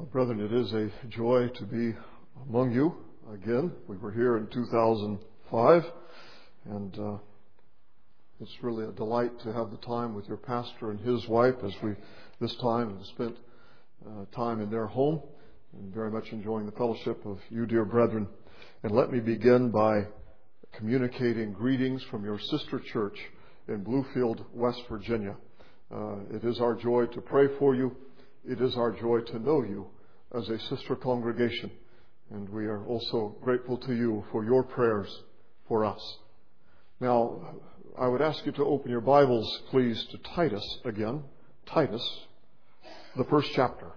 Well, brethren, it is a joy to be among you again. We were here in 2005, and it's really a delight to have the time with your pastor and his wife as we this time have spent time in their home, and very much enjoying the fellowship of you, dear brethren. And let me begin by communicating greetings from your sister church in Bluefield, West Virginia. It is our joy to pray for you. It is our joy to know you as a sister congregation. And we are also grateful to you for your prayers for us. Now, I would ask you to open your Bibles, please, to Titus again. Titus, the first chapter.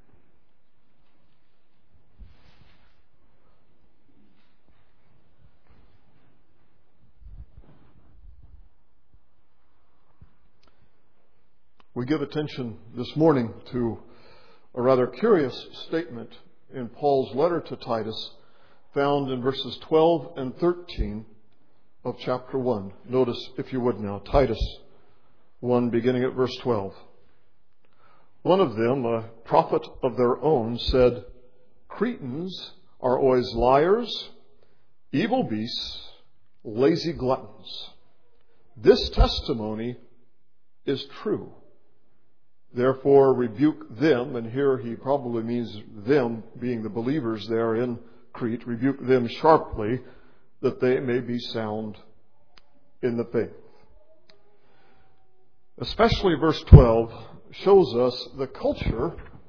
We give attention this morning to a rather curious statement in Paul's letter to Titus, found in verses 12 and 13 of chapter 1. Notice, if you would now, Titus 1, beginning at verse 12. One of them, a prophet of their own, said, "Cretans are always liars, evil beasts, lazy gluttons. This testimony is true. Therefore, rebuke them," and here he probably means them, being the believers there in Crete, "rebuke them sharply, that they may be sound in the faith." Especially verse 12 shows us the culture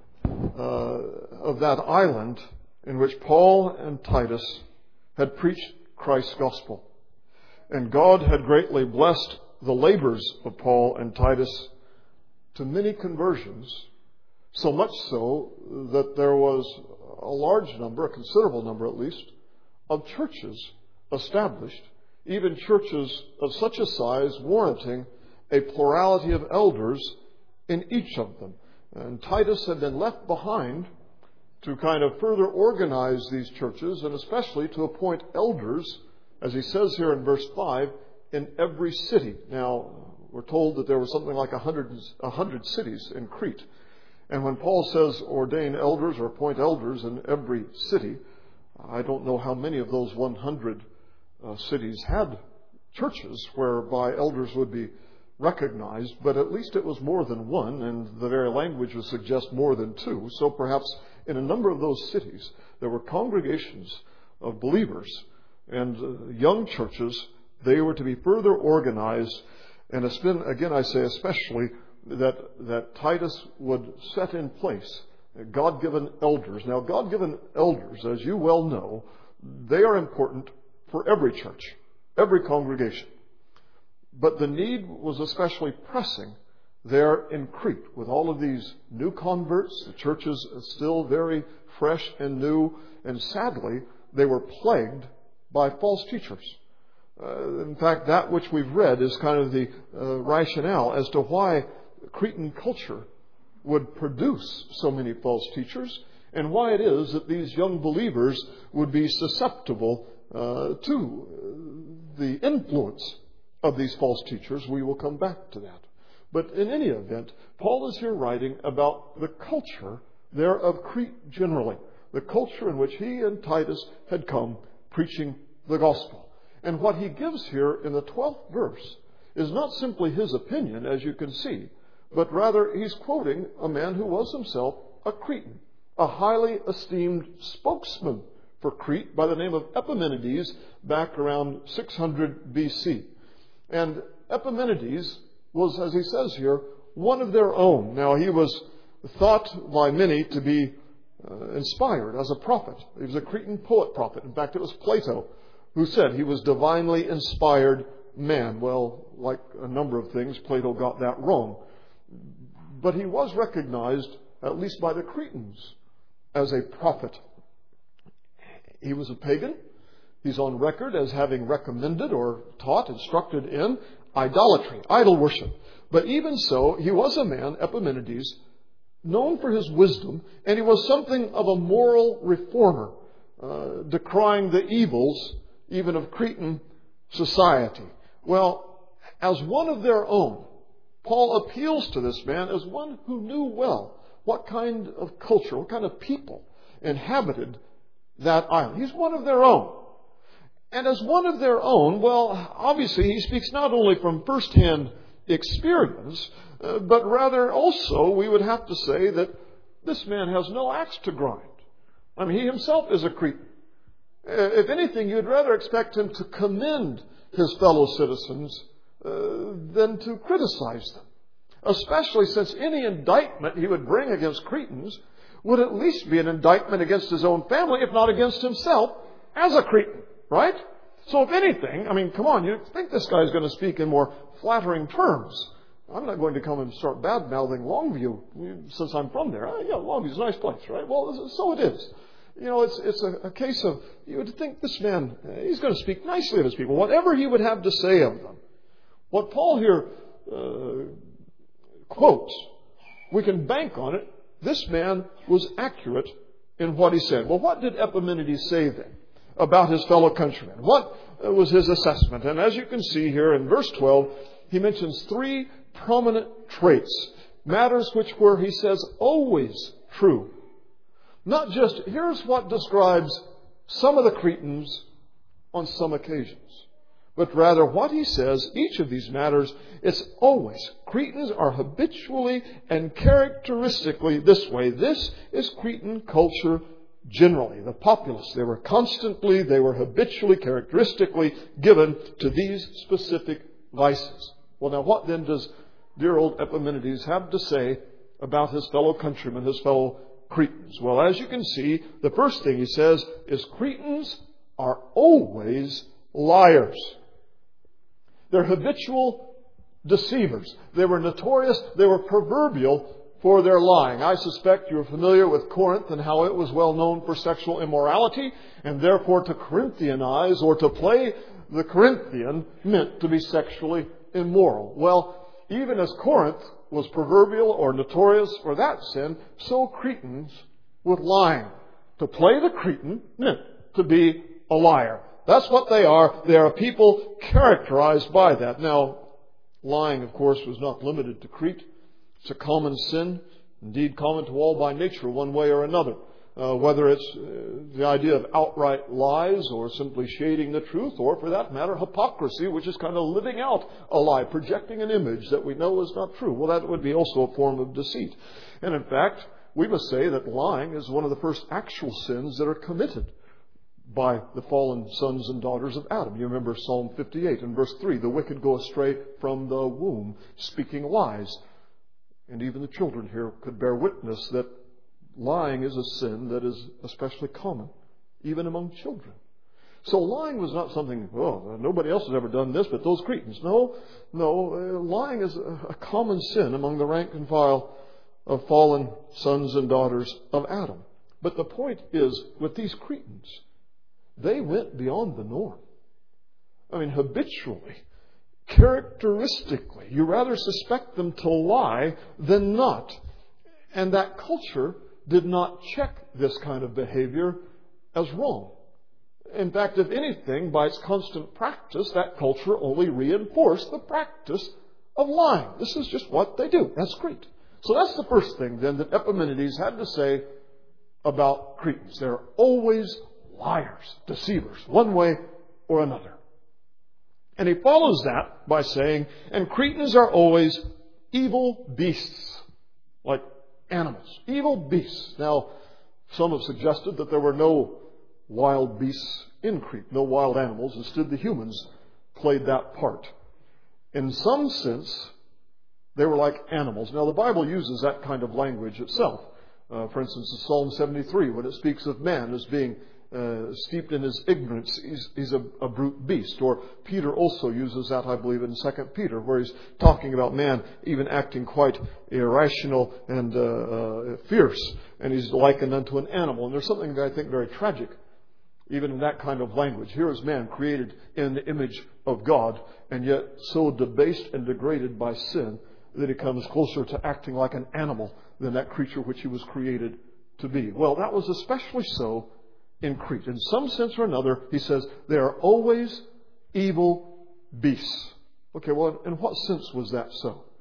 of that island in which Paul and Titus had preached Christ's gospel. And God had greatly blessed the labors of Paul and Titus to many conversions, so much so that there was a large number, a considerable number at least, of churches established, even churches of such a size warranting a plurality of elders in each of them. And Titus had been left behind to kind of further organize these churches, and especially to appoint elders, as he says here in verse 5, in every city. Now, we're told that there were something like 100 cities in Crete. And when Paul says ordain elders or appoint elders in every city, I don't know how many of those 100 cities had churches whereby elders would be recognized, but at least it was more than one, and the very language would suggest more than two. So perhaps in a number of those cities there were congregations of believers and young churches. They were to be further organized. And it's been, again I say especially, that Titus would set in place God-given elders. Now, God-given elders, as you well know, they are important for every church, every congregation. But the need was especially pressing there in Crete with all of these new converts. The church is still very fresh and new, and sadly, they were plagued by false teachers. In fact, that which we've read is kind of the rationale as to why Cretan culture would produce so many false teachers, and why it is that these young believers would be susceptible to the influence of these false teachers. We will come back to that. But in any event, Paul is here writing about the culture there of Crete generally, the culture in which he and Titus had come preaching the gospel. And what he gives here in the 12th verse is not simply his opinion, as you can see, but rather he's quoting a man who was himself a Cretan, a highly esteemed spokesman for Crete by the name of Epimenides back around 600 BC. And Epimenides was, as he says here, one of their own. Now, he was thought by many to be inspired as a prophet. He was a Cretan poet-prophet. In fact, it was Plato who said he was divinely inspired man. Well, like a number of things, Plato got that wrong. But he was recognized, at least by the Cretans, as a prophet. He was a pagan. He's on record as having recommended or taught, instructed in idolatry, idol worship. But even so, he was a man, Epimenides, known for his wisdom, and he was something of a moral reformer, decrying the evils even of Cretan society. Well, as one of their own, Paul appeals to this man as one who knew well what kind of culture, what kind of people inhabited that island. He's one of their own. And as one of their own, well, obviously he speaks not only from first-hand experience, but rather also we would have to say that this man has no axe to grind. I mean, he himself is a Cretan. If anything, you'd rather expect him to commend his fellow citizens than to criticize them, especially since any indictment he would bring against Cretans would at least be an indictment against his own family, if not against himself as a Cretan, right? So if anything, I mean, come on, you'd think this guy's going to speak in more flattering terms. I'm not going to come and start bad-mouthing Longview since I'm from there. Yeah, Longview's a nice place, right? Well, so it is. You know, it's a case of, you would think this man, he's going to speak nicely of his people, whatever he would have to say of them. What Paul here quotes, we can bank on it. This man was accurate in what he said. Well, what did Epimenides say then about his fellow countrymen? What was his assessment? And as you can see here in verse 12, he mentions three prominent traits, matters which were, he says, always true. Not just, here's what describes some of the Cretans on some occasions, but rather what he says, each of these matters, it's always. Cretans are habitually and characteristically this way. This is Cretan culture generally. The populace, they were habitually, characteristically given to these specific vices. Well, now what then does dear old Epimenides have to say about his fellow countrymen, his fellow Cretans? Well, as you can see, the first thing he says is Cretans are always liars. They're habitual deceivers. They were notorious, they were proverbial for their lying. I suspect you're familiar with Corinth and how it was well known for sexual immorality, and therefore to Corinthianize or to play the Corinthian meant to be sexually immoral. Well, even as Corinth was proverbial or notorious for that sin, so Cretans with lying. To play the Cretan meant to be a liar. That's what they are. They are a people characterized by that. Now, lying, of course, was not limited to Crete. It's a common sin, indeed common to all by nature, one way or another. Whether it's the idea of outright lies or simply shading the truth, or for that matter, hypocrisy, which is kind of living out a lie, projecting an image that we know is not true. Well, that would be also a form of deceit. And in fact, we must say that lying is one of the first actual sins that are committed by the fallen sons and daughters of Adam. You remember Psalm 58 and verse 3, the wicked go astray from the womb, speaking lies. And even the children here could bear witness that lying is a sin that is especially common, even among children. So lying was not something, well, nobody else has ever done this but those Cretans. No, lying is a common sin among the rank and file of fallen sons and daughters of Adam. But the point is, with these Cretans, they went beyond the norm. I mean, habitually, characteristically, you rather suspect them to lie than not. And that culture did not check this kind of behavior as wrong. In fact, if anything, by its constant practice, that culture only reinforced the practice of lying. This is just what they do. That's Crete. So that's the first thing, then, that Epimenides had to say about Cretans. They're always liars, deceivers, one way or another. And he follows that by saying, and Cretans are always evil beasts, like animals, evil beasts. Now, some have suggested that there were no wild beasts in Crete, no wild animals. Instead, the humans played that part. In some sense, they were like animals. Now, the Bible uses that kind of language itself. For instance, in Psalm 73, when it speaks of man as being steeped in his ignorance, he's a brute beast. Or Peter also uses that, I believe, in 2 Peter, where he's talking about man even acting quite irrational and fierce. And he's likened unto an animal. And there's something that I think very tragic, even in that kind of language. Here is man created in the image of God, and yet so debased and degraded by sin that he comes closer to acting like an animal than that creature which he was created to be. Well, that was especially so in Crete. In some sense or another, he says, they are always evil beasts. Okay, well, in what sense was that so?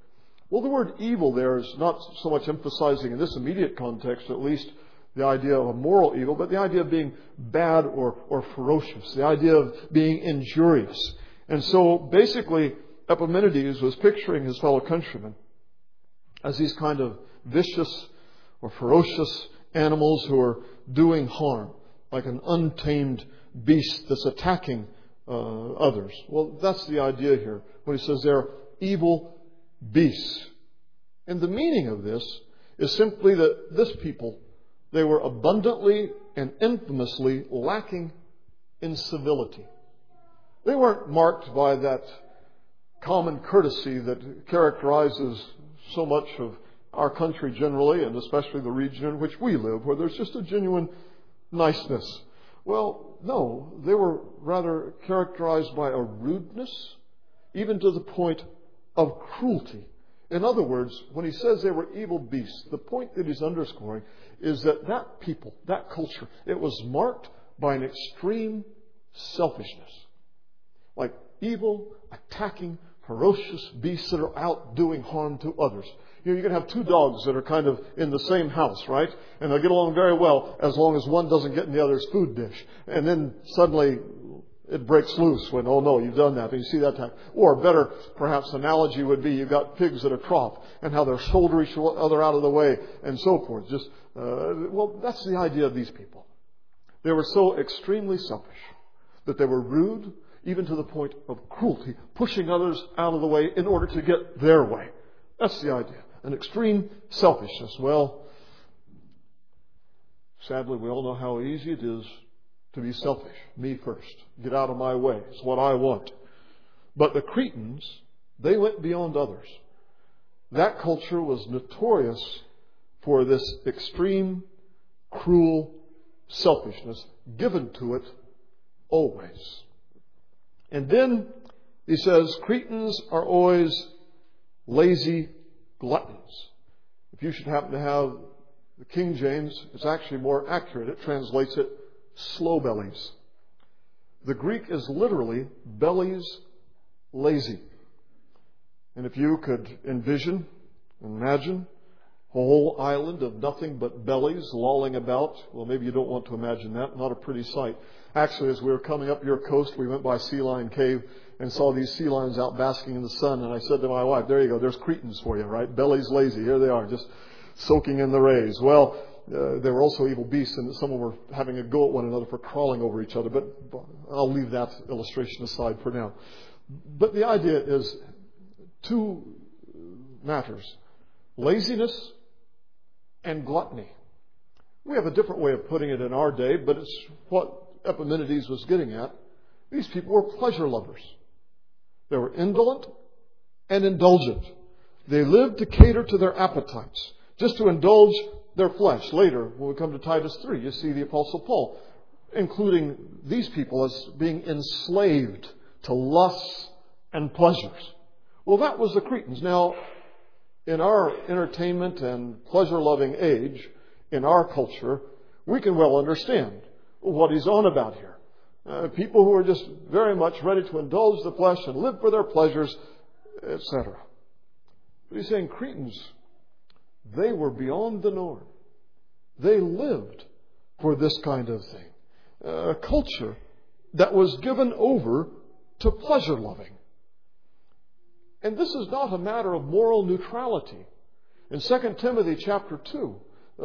Well, the word evil there is not so much emphasizing in this immediate context, at least, the idea of a moral evil, but the idea of being bad or ferocious, the idea of being injurious. And so basically, Epimenides was picturing his fellow countrymen as these kind of vicious or ferocious animals who are doing harm, like an untamed beast that's attacking others. Well, that's the idea here when he says they're evil beasts. And the meaning of this is simply that this people, they were abundantly and infamously lacking in civility. They weren't marked by that common courtesy that characterizes so much of our country generally, and especially the region in which we live, where there's just a genuine niceness. Well, no, they were rather characterized by a rudeness, even to the point of cruelty. In other words, when he says they were evil beasts, the point that he's underscoring is that people, that culture, it was marked by an extreme selfishness. Like evil, attacking, ferocious beasts that are out doing harm to others. You can have two dogs that are kind of in the same house, right? And they'll get along very well as long as one doesn't get in the other's food dish. And then suddenly it breaks loose when, oh no, you've done that. And you see that time. Or better, perhaps, analogy would be you've got pigs at a trough and how they'll shoulder each other out of the way and so forth. Well, that's the idea of these people. They were so extremely selfish that they were rude, even to the point of cruelty, pushing others out of the way in order to get their way. That's the idea. An extreme selfishness. Well, sadly, we all know how easy it is to be selfish. Me first. Get out of my way. It's what I want. But the Cretans, they went beyond others. That culture was notorious for this extreme, cruel selfishness given to it always. And then he says, Cretans are always lazy gluttons. If you should happen to have the King James, it's actually more accurate. It translates it slow bellies. The Greek is literally bellies lazy. And if you could imagine a whole island of nothing but bellies lolling about, well, maybe you don't want to imagine that. Not a pretty sight. Actually, as we were coming up your coast, we went by Sea Lion Cave and saw these sea lions out basking in the sun. And I said to my wife, there you go, there's Cretans for you, right? Bellies lazy. Here they are, just soaking in the rays. Well, they were also evil beasts, and some of them were having a go at one another for crawling over each other. But I'll leave that illustration aside for now. But the idea is two matters: laziness and gluttony. We have a different way of putting it in our day, but it's what Epimenides was getting at. These people were pleasure lovers. They were indolent and indulgent. They lived to cater to their appetites, just to indulge their flesh. Later, when we come to Titus 3, you see the Apostle Paul including these people as being enslaved to lusts and pleasures. Well, that was the Cretans. Now, in our entertainment and pleasure-loving age, in our culture, we can well understand what he's on about here. People who are just very much ready to indulge the flesh and live for their pleasures, etc. But he's saying Cretans, they were beyond the norm. They lived for this kind of thing. A culture that was given over to pleasure-loving. And this is not a matter of moral neutrality. In 2 Timothy chapter 3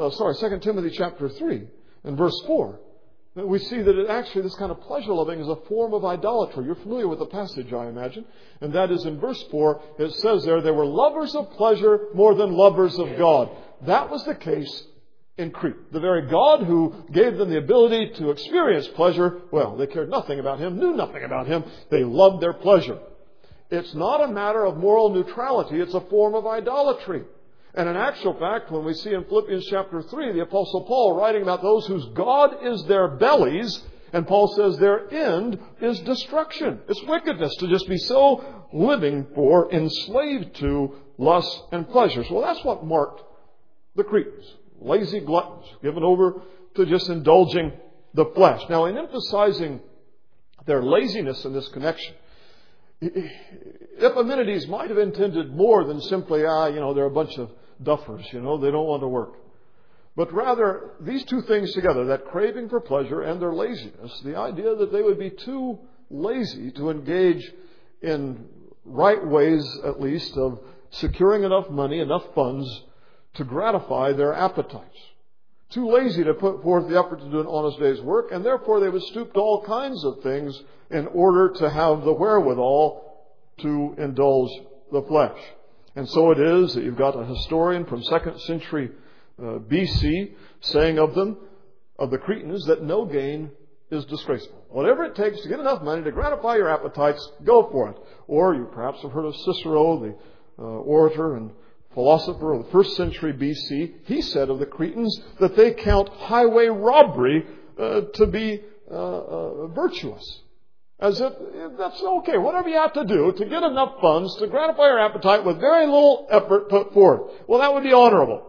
and verse 4, we see that this kind of pleasure-loving is a form of idolatry. You're familiar with the passage, I imagine. And that is in verse 4, it says there, they were lovers of pleasure more than lovers of God. That was the case in Crete. The very God who gave them the ability to experience pleasure, well, they cared nothing about Him, knew nothing about Him. They loved their pleasure. It's not a matter of moral neutrality. It's a form of idolatry. And in actual fact, when we see in Philippians chapter 3, the Apostle Paul writing about those whose God is their bellies, and Paul says their end is destruction. It's wickedness to just be so living for, enslaved to lusts and pleasures. Well, that's what marked the Cretans. Lazy gluttons, given over to just indulging the flesh. Now, in emphasizing their laziness in this connection, Epimenides might have intended more than simply, they're a bunch of duffers, they don't want to work. But rather, these two things together, that craving for pleasure and their laziness, the idea that they would be too lazy to engage in right ways, at least, of securing enough money, enough funds to gratify their appetites. Too lazy to put forth the effort to do an honest day's work, and therefore they would stoop to all kinds of things in order to have the wherewithal to indulge the flesh. And so it is that you've got a historian from 2nd century BC saying of them, of the Cretans, that no gain is disgraceful. Whatever it takes to get enough money to gratify your appetites, go for it. Or you perhaps have heard of Cicero, the orator and philosopher of the 1st century BC. He said of the Cretans that they count highway robbery to be virtuous. As if that's okay. Whatever you have to do to get enough funds to gratify your appetite with very little effort put forth. Well, that would be honorable.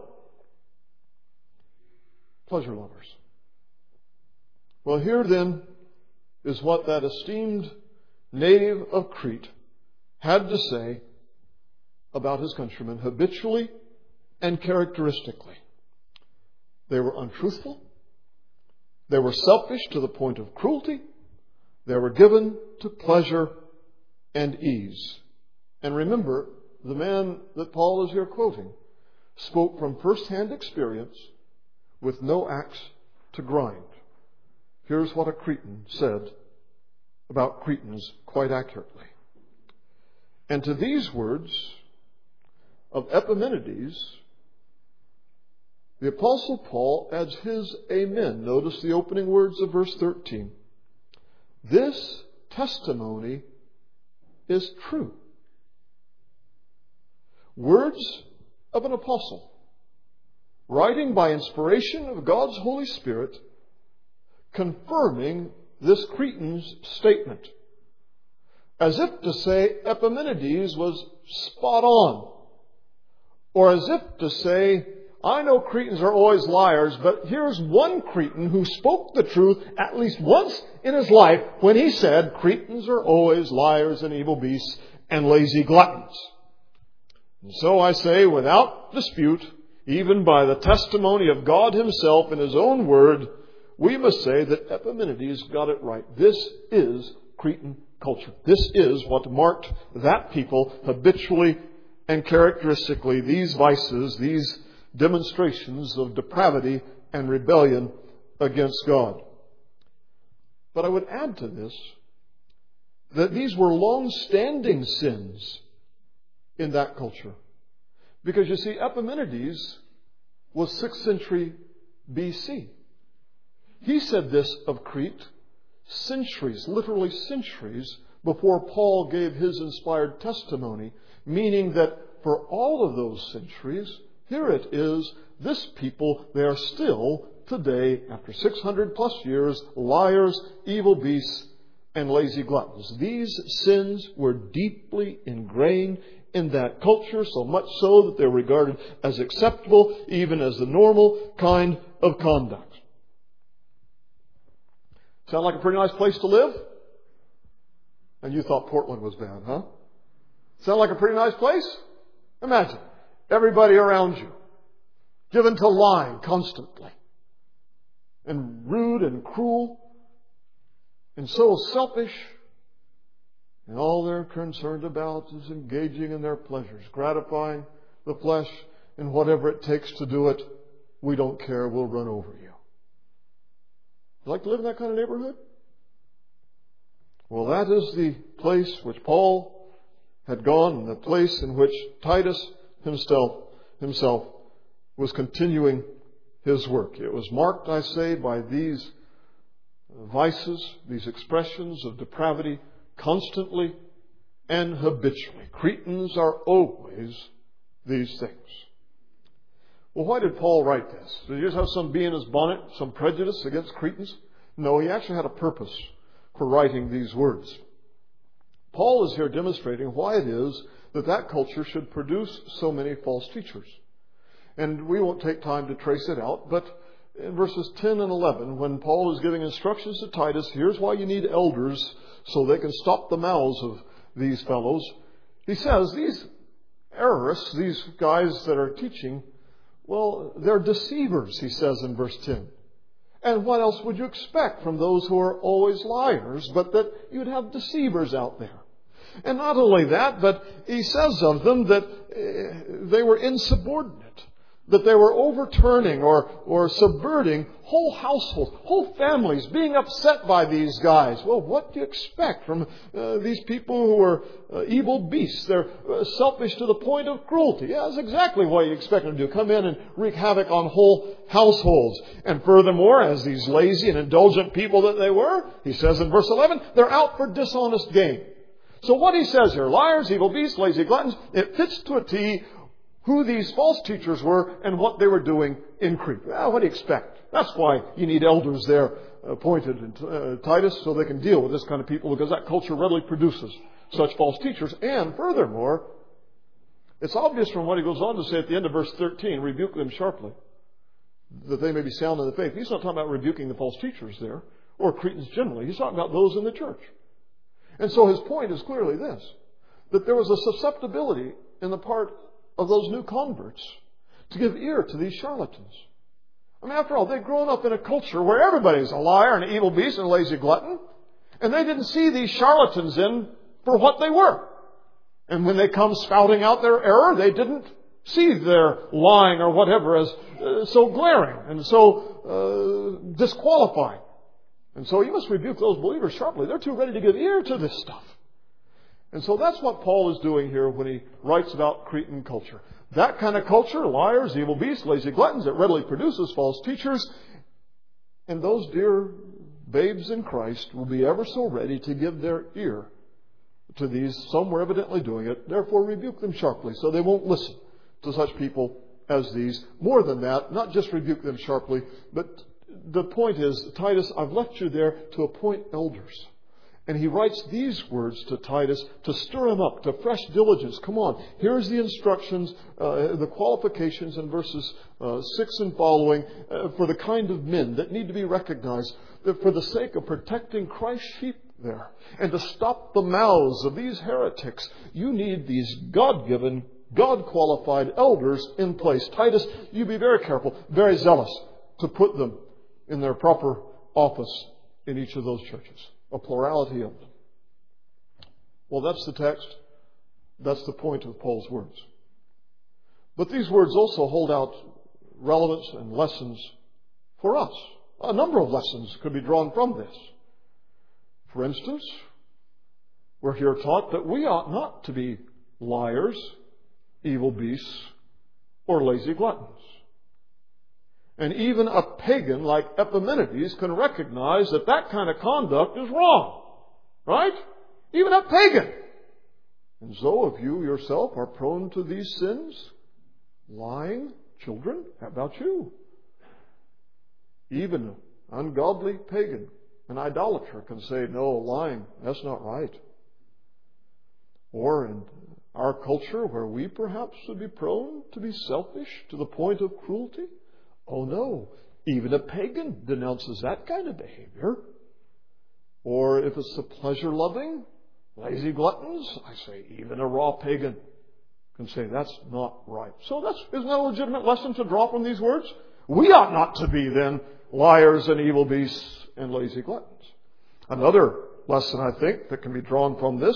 Pleasure lovers. Well, here then is what that esteemed native of Crete had to say about his countrymen habitually and characteristically. They were untruthful. They were selfish to the point of cruelty. They were given to pleasure and ease. And remember, the man that Paul is here quoting spoke from first-hand experience with no axe to grind. Here's what a Cretan said about Cretans quite accurately. And to these words of Epimenides, the Apostle Paul adds his amen. Notice the opening words of verse 13. This testimony is true. Words of an apostle, writing by inspiration of God's Holy Spirit, confirming this Cretan's statement, as if to say Epimenides was spot on, or as if to say, I know Cretans are always liars, but here's one Cretan who spoke the truth at least once in his life when he said, Cretans are always liars and evil beasts and lazy gluttons. And so I say, without dispute, even by the testimony of God Himself in His own word, we must say that Epimenides got it right. This is Cretan culture. This is what marked that people habitually and characteristically, these vices, these demonstrations of depravity and rebellion against God. But I would add to this that these were long-standing sins in that culture. Because you see, Epimenides was 6th century BC. He said this of Crete centuries, literally centuries, before Paul gave his inspired testimony, meaning that for all of those centuries, here it is, this people, they are still today, after 600 plus years, liars, evil beasts, and lazy gluttons. These sins were deeply ingrained in that culture, so much so that they're regarded as acceptable, even as the normal kind of conduct. Sound like a pretty nice place to live? And you thought Portland was bad, huh? Sound like a pretty nice place? Imagine everybody around you given to lying constantly, and rude and cruel, and so selfish, and all they're concerned about is engaging in their pleasures, gratifying the flesh, and whatever it takes to do it, we don't care, we'll run over you. You like to live in that kind of neighborhood? Well, that is the place which Paul had gone, and the place in which Titus himself was continuing his work. It was marked, I say, by these vices, these expressions of depravity, constantly and habitually. Cretans are always these things. Well, why did Paul write this? Did he just have some bee in his bonnet, some prejudice against Cretans? No, he actually had a purpose for writing these words. Paul is here demonstrating why it is that culture should produce so many false teachers. And we won't take time to trace it out, but in verses 10 and 11, when Paul is giving instructions to Titus, here's why you need elders, so they can stop the mouths of these fellows. He says these errorists, these guys that are teaching, well, they're deceivers, he says in verse 10. And what else would you expect from those who are always liars, but that you'd have deceivers out there? And not only that, but he says of them that they were insubordinate, that they were overturning or subverting whole households, whole families, being upset by these guys. Well, what do you expect from these people who are evil beasts? They're selfish to the point of cruelty. Yeah, that's exactly what you expect them to do. Come in and wreak havoc on whole households. And furthermore, as these lazy and indulgent people that they were, he says in verse 11, they're out for dishonest gain. So what he says here, liars, evil beasts, lazy gluttons, it fits to a T who these false teachers were and what they were doing in Crete. Well, what do you expect? That's why you need elders there appointed in Titus so they can deal with this kind of people, because that culture readily produces such false teachers. And furthermore, it's obvious from what he goes on to say at the end of verse 13, rebuke them sharply, that they may be sound in the faith. He's not talking about rebuking the false teachers there, or Cretans generally. He's talking about those in the church. And so his point is clearly this, that there was a susceptibility in the part of those new converts to give ear to these charlatans. I mean, after all, they'd grown up in a culture where everybody's a liar and an evil beast and a lazy glutton, and they didn't see these charlatans in for what they were. And when they come spouting out their error, they didn't see their lying or whatever as so glaring and so disqualifying. And so you must rebuke those believers sharply. They're too ready to give ear to this stuff. And so that's what Paul is doing here when he writes about Cretan culture. That kind of culture, liars, evil beasts, lazy gluttons, it readily produces false teachers. And those dear babes in Christ will be ever so ready to give their ear to these. Some were evidently doing it. Therefore, rebuke them sharply so they won't listen to such people as these. More than that, not just rebuke them sharply, but the point is, Titus, I've left you there to appoint elders. And he writes these words to Titus to stir him up to fresh diligence. Come on, here's the instructions, the qualifications in verses 6 and following for the kind of men that need to be recognized for the sake of protecting Christ's sheep there. And to stop the mouths of these heretics, you need these God-given, God-qualified elders in place. Titus, you be very careful, very zealous to put them in their proper office in each of those churches. A plurality of them. Well, that's the text. That's the point of Paul's words. But these words also hold out relevance and lessons for us. A number of lessons could be drawn from this. For instance, we're here taught that we ought not to be liars, evil beasts, or lazy gluttons. And even a pagan like Epimenides can recognize that that kind of conduct is wrong. Right? Even a pagan. And so if you yourself are prone to these sins, lying, children, how about you? Even an ungodly pagan, an idolater, can say, no, lying, that's not right. Or in our culture where we perhaps would be prone to be selfish to the point of cruelty, oh no, even a pagan denounces that kind of behavior. Or if it's the pleasure-loving, lazy gluttons, I say even a raw pagan can say that's not right. So isn't that a legitimate lesson to draw from these words? We ought not to be then liars and evil beasts and lazy gluttons. Another lesson, I think, that can be drawn from this,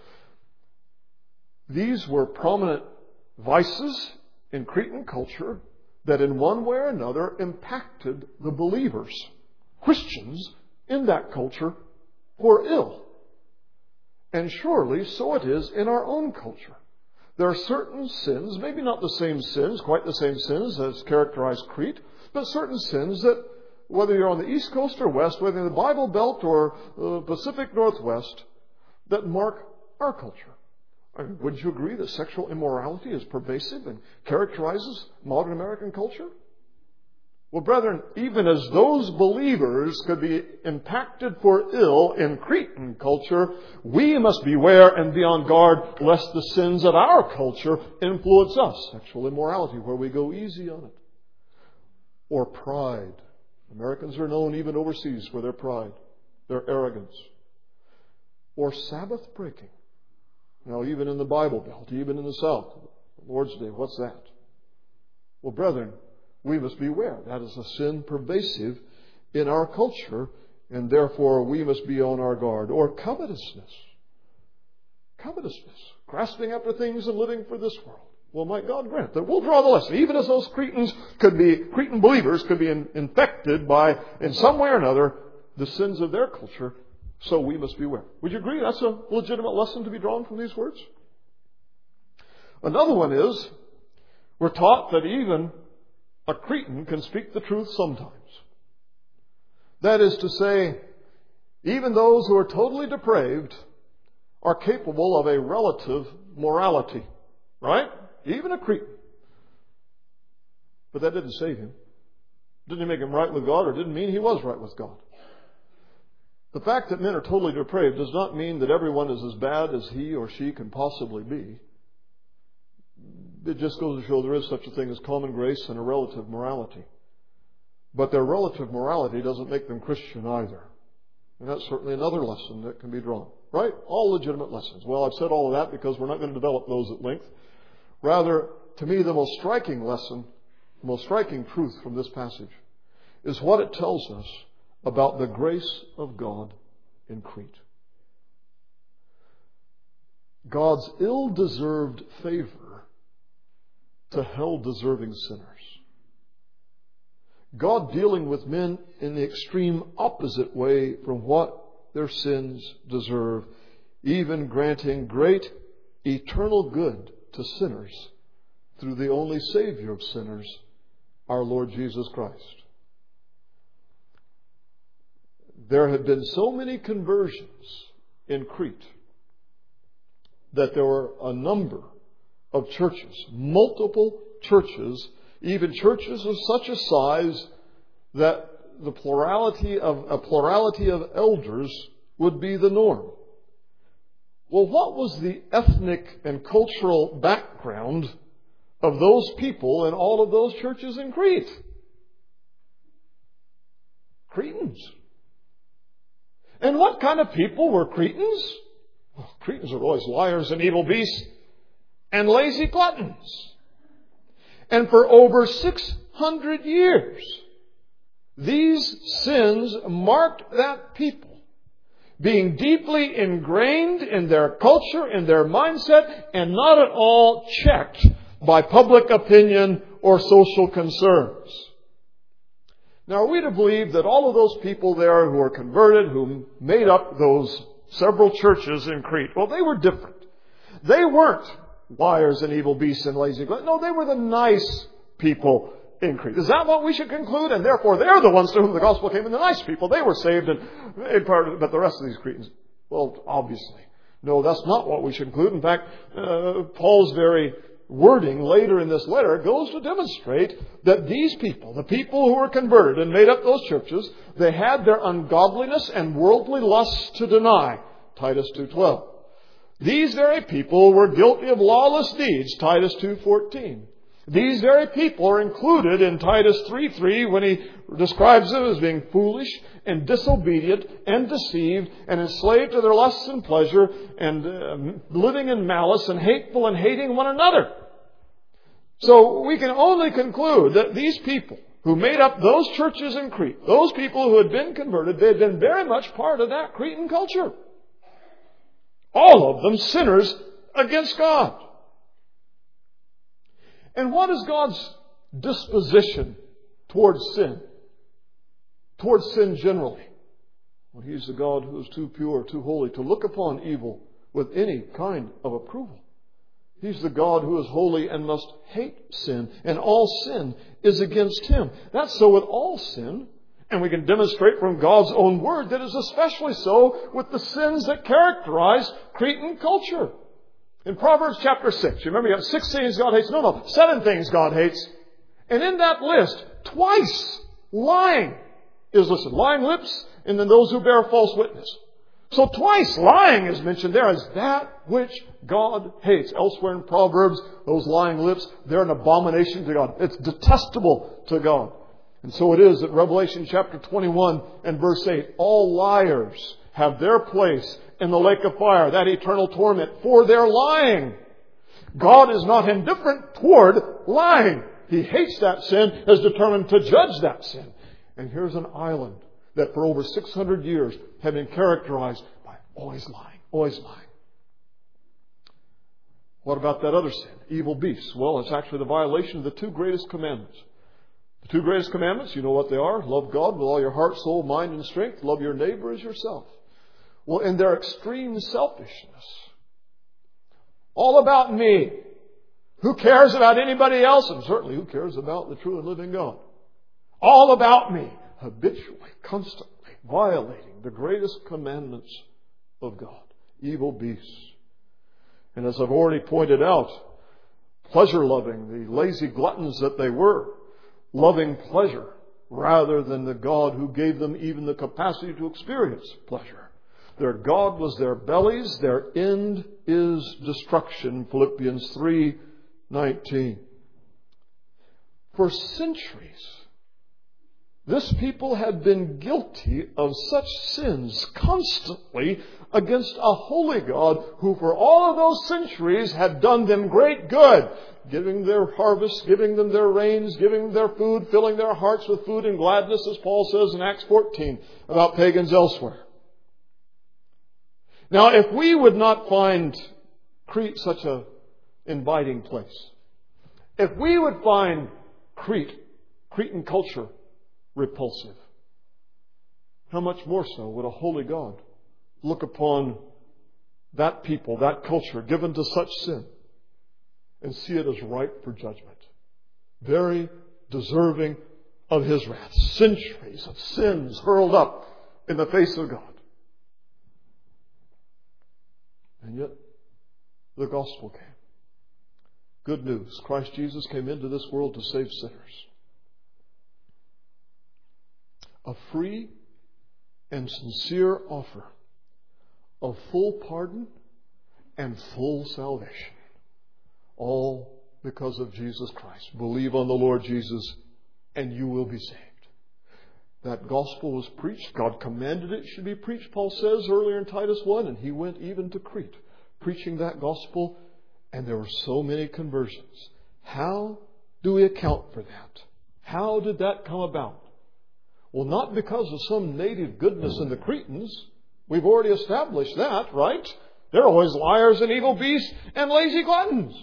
these were prominent vices in Cretan culture that in one way or another impacted the believers, Christians, in that culture for ill. And surely so it is in our own culture. There are certain sins, maybe not the same sins, quite the same sins as characterize Crete, but certain sins that, whether you're on the East Coast or West, whether in the Bible Belt or Pacific Northwest, that mark our culture. I mean, wouldn't you agree that sexual immorality is pervasive and characterizes modern American culture? Well, brethren, even as those believers could be impacted for ill in Cretan culture, we must beware and be on guard lest the sins of our culture influence us. Sexual immorality, where we go easy on it. Or pride. Americans are known even overseas for their pride, their arrogance. Or Sabbath breaking. Now, even in the Bible Belt, even in the South, Lord's Day, what's that? Well, brethren, we must beware. That is a sin pervasive in our culture, and therefore we must be on our guard. Or covetousness. Covetousness. Grasping after things and living for this world. Well, might God grant that we'll draw the lesson. Even as those Cretan believers could be infected by, in some way or another, the sins of their culture, so we must beware. Would you agree that's a legitimate lesson to be drawn from these words? Another one is, we're taught that even a Cretan can speak the truth sometimes. That is to say, even those who are totally depraved are capable of a relative morality. Right? Even a Cretan. But that didn't save him. Didn't make him right with God, or didn't mean he was right with God. The fact that men are totally depraved does not mean that everyone is as bad as he or she can possibly be. It just goes to show there is such a thing as common grace and a relative morality. But their relative morality doesn't make them Christian either. And that's certainly another lesson that can be drawn. Right? All legitimate lessons. Well, I've said all of that because we're not going to develop those at length. Rather, to me, the most striking lesson, the most striking truth from this passage is what it tells us about the grace of God in Crete. God's ill-deserved favor to hell-deserving sinners. God dealing with men in the extreme opposite way from what their sins deserve, even granting great eternal good to sinners through the only Savior of sinners, our Lord Jesus Christ. There had been so many conversions in Crete that there were a number of churches, multiple churches, even churches of such a size that a plurality of elders would be the norm. Well, what was the ethnic and cultural background of those people in all of those churches in Crete? Cretans. And what kind of people were Cretans? Well, Cretans are always liars and evil beasts and lazy gluttons. And for over 600 years, these sins marked that people, being deeply ingrained in their culture, in their mindset, and not at all checked by public opinion or social concerns. Now, are we to believe that all of those people there who were converted, who made up those several churches in Crete, well, they were different. They weren't liars and evil beasts and lazy gluttons. No, they were the nice people in Crete. Is that what we should conclude? And therefore, they're the ones to whom the gospel came, and the nice people, they were saved, and but the rest of these Cretans, well, obviously. No, that's not what we should conclude. In fact, Paul's very wording later in this letter goes to demonstrate that these people, the people who were converted and made up those churches, they had their ungodliness and worldly lusts to deny. Titus 2:12. These very people were guilty of lawless deeds. Titus 2:14. These very people are included in Titus 3:3 when he describes them as being foolish and disobedient and deceived and enslaved to their lusts and pleasure and living in malice and hateful and hating one another. So we can only conclude that these people who made up those churches in Crete, those people who had been converted, they had been very much part of that Cretan culture. All of them sinners against God. And what is God's disposition towards sin? Towards sin generally? Well, He's the God who is too pure, too holy to look upon evil with any kind of approval. He's the God who is holy and must hate sin, and all sin is against Him. That's so with all sin, and we can demonstrate from God's own word that is especially so with the sins that characterize Cretan culture. In Proverbs chapter 6, you remember you have 6 things God hates? No, 7 things God hates. And in that list, twice, lying is listed. Lying lips, and then those who bear false witness. So twice lying is mentioned there as that which God hates. Elsewhere in Proverbs, those lying lips, they're an abomination to God. It's detestable to God. And so it is at Revelation chapter 21 and verse 8. All liars have their place in the lake of fire, that eternal torment for their lying. God is not indifferent toward lying. He hates that sin, is determined to judge that sin. And here's an island that for over 600 years have been characterized by always lying, always lying. What about that other sin, evil beasts? Well, it's actually the violation of the two greatest commandments. The two greatest commandments, you know what they are. Love God with all your heart, soul, mind, and strength. Love your neighbor as yourself. Well, in their extreme selfishness, all about me. Who cares about anybody else? And certainly who cares about the true and living God? All about me. Habitually, constantly violating the greatest commandments of God. Evil beasts. And as I've already pointed out, pleasure-loving, the lazy gluttons that they were, loving pleasure rather than the God who gave them even the capacity to experience pleasure. Their God was their bellies. Their end is destruction. Philippians 3:19. For centuries, this people had been guilty of such sins constantly against a holy God who for all of those centuries had done them great good, giving their harvest, giving them their rains, giving them their food, filling their hearts with food and gladness, as Paul says in Acts 14 about pagans elsewhere. Now, if we would not find Crete such an inviting place, if we would find Cretan culture repulsive, how much more so would a holy God look upon that people, that culture given to such sin, and see it as ripe for judgment, very deserving of His wrath. Centuries of sins hurled up in the face of God. And yet, the gospel came. Good news. Christ Jesus came into this world to save sinners. A free and sincere offer of full pardon and full salvation. All because of Jesus Christ. Believe on the Lord Jesus and you will be saved. That gospel was preached. God commanded it should be preached, Paul says earlier in Titus 1, and he went even to Crete preaching that gospel, and there were so many conversions. How do we account for that? How did that come about? Well, not because of some native goodness in the Cretans. We've already established that, right? They're always liars and evil beasts and lazy gluttons.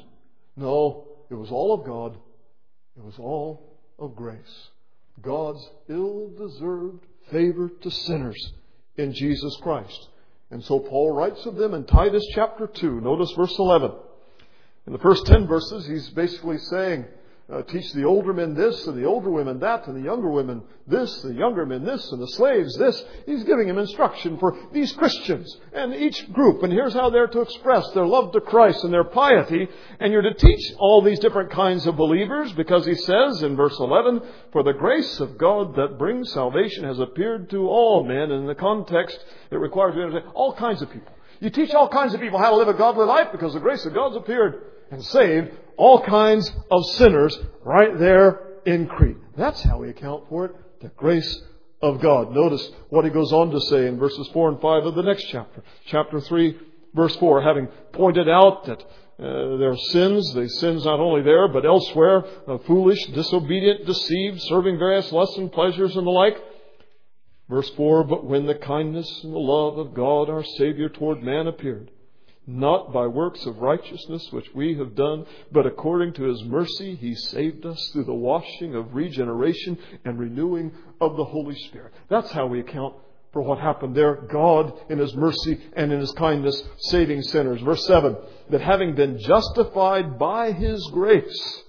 No, it was all of God. It was all of grace. God's ill-deserved favor to sinners in Jesus Christ. And so Paul writes of them in Titus chapter 2. Notice verse 11. In the first 10 verses, he's basically saying, teach the older men this, and the older women that, and the younger women this, the younger men this, and the slaves this. He's giving them instruction for these Christians and each group. And here's how they're to express their love to Christ and their piety. And you're to teach all these different kinds of believers, because he says in verse 11, for the grace of God that brings salvation has appeared to all men. And in the context, it requires you to understand all kinds of people. You teach all kinds of people how to live a godly life because the grace of God's appeared and saved all kinds of sinners right there in Crete. That's how we account for it, the grace of God. Notice what he goes on to say in verses 4 and 5 of the next chapter. Chapter 3, verse 4, having pointed out that there are sins, the sins not only there but elsewhere, foolish, disobedient, deceived, serving various lusts and pleasures and the like. Verse 4, but when the kindness and the love of God our Savior toward man appeared, not by works of righteousness which we have done, but according to His mercy He saved us through the washing of regeneration and renewing of the Holy Spirit. That's how we account for what happened there. God in His mercy and in His kindness saving sinners. Verse 7, that having been justified by His grace,